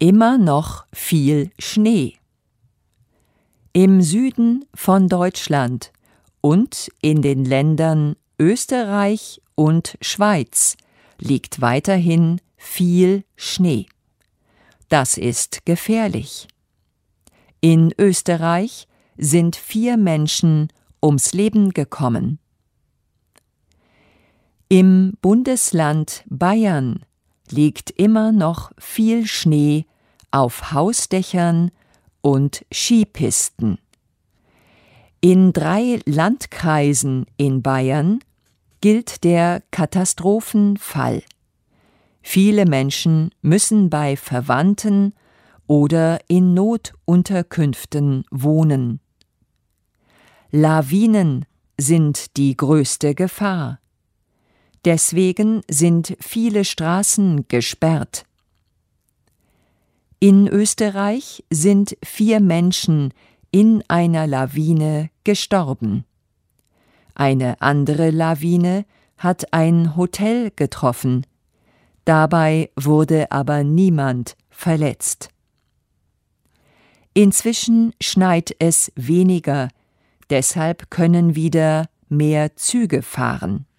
immer noch viel Schnee. Im Süden von Deutschland und in den Ländern Österreich und Schweiz liegt weiterhin viel Schnee. Das ist gefährlich. In Österreich sind 4 Menschen ums Leben gekommen. Im Bundesland Bayern liegt immer noch viel Schnee auf Hausdächern und Skipisten. In 3 Landkreisen in Bayern gilt der Katastrophenfall. Viele Menschen müssen bei Verwandten oder in Notunterkünften wohnen. Lawinen sind die größte Gefahr. Deswegen sind viele Straßen gesperrt. In Österreich sind 4 Menschen in einer Lawine gestorben. Eine andere Lawine hat ein Hotel getroffen. Dabei wurde aber niemand verletzt. Inzwischen schneit es weniger, deshalb können wieder mehr Züge fahren.